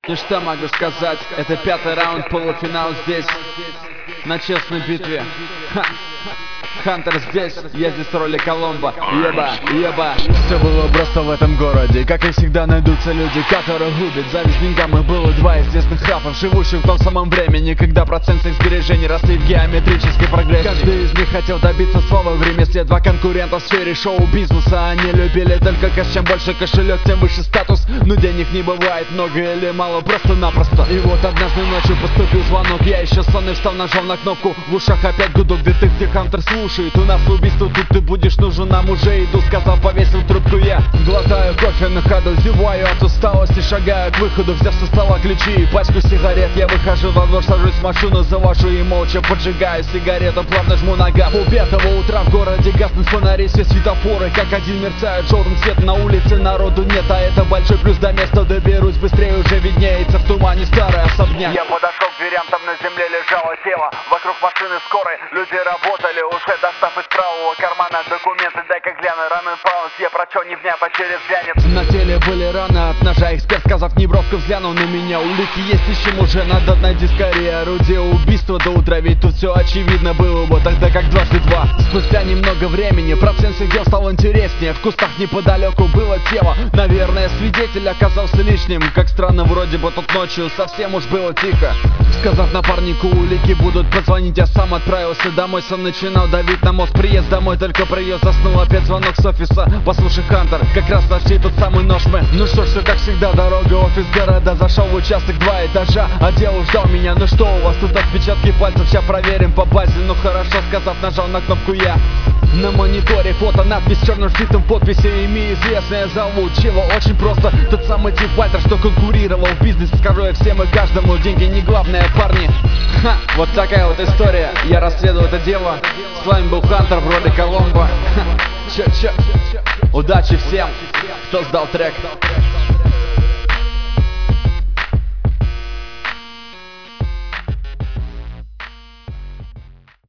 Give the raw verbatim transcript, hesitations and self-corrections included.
Ну что могу сказать, это пятый раунд, полуфинал здесь, на честной битве. Ха. Хантер здесь, я здесь в роли Коломбо. Еба, еба. Все было просто в этом городе. Как и всегда найдутся люди, которые губят зависть деньгам. И было два естественных рафов, живущих в том самом времени, когда процент своих сбережений росли в геометрической прогрессии. Каждый из них хотел добиться слова в ремесле. Два конкурента в сфере шоу-бизнеса. Они любили только кэш, чем больше кошелек, тем выше статус. Но денег не бывает много или мало, просто-напросто. И вот однажды ночью поступил звонок. Я еще сонный встал, нажал на кнопку. В ушах опять гудок, где ты, где Хантер слушает. У нас убийство, тут ты будешь нужен, нам уже иду, сказал, повесил трубку я. Глотаю кофе на ходу, зеваю от усталости, шагаю к выходу, взяв со стола ключи и пачку сигарет. Я выхожу во двор, сажусь в машину, завожу и молча поджигаю сигарету, плавно жму на газ. Пол пятого утра в городе гаснут фонари, все светофоры как один мерцают желтым цвет. На улице народу нет, а это большой плюс, до места доберусь быстрее, уже виднеется в тумане старый особняк. Я подошел к дверям, там на земле лежало тело. Вокруг машины скорой люди работали, уже достав из правого кармана документы. Дай-ка гляну, раны паунс, я прочел невнятно через глянец. На теле были раны от ножа, эксперт, сказав неброско, взглянул на меня. Улики есть, ищем уже, надо найти скорее орудие убийства до утра, ведь тут все очевидно было бы тогда как дважды два. Спустя немного времени процент всех дел стал интереснее. В кустах неподалеку было тело, наверное, свидетель оказался лишним. Как странно, вроде бы тут ночью совсем уж было тихо. Сказав напарнику, улики будут позвонить, я сам отправился домой. Сам начинал давить на мозг, приезд домой, только приезд заснул. Опять звонок с офиса, послушай, Хантер, как раз нашли тот самый нож мы. Ну что ж, все как всегда, дорога, офис города. Зашел в участок, два этажа, отдел ждал меня. Ну что у вас тут, отпечатки пальцев, сейчас проверим по базе. Ну хорошо, сказав, нажал на кнопку я. На мониторе фото, надпись черным шрифтом, подписи имя известное. Зовут чего очень просто, тот самый тип Вальтер, что конкурировал в бизнесе. Скажу я всем и каждому, деньги не главное, парни. Ха, вот такая вот история, я расследую это дело. С вами был Хантер в роли Коломбо. Чё-чё, удачи всем, кто сдал трек.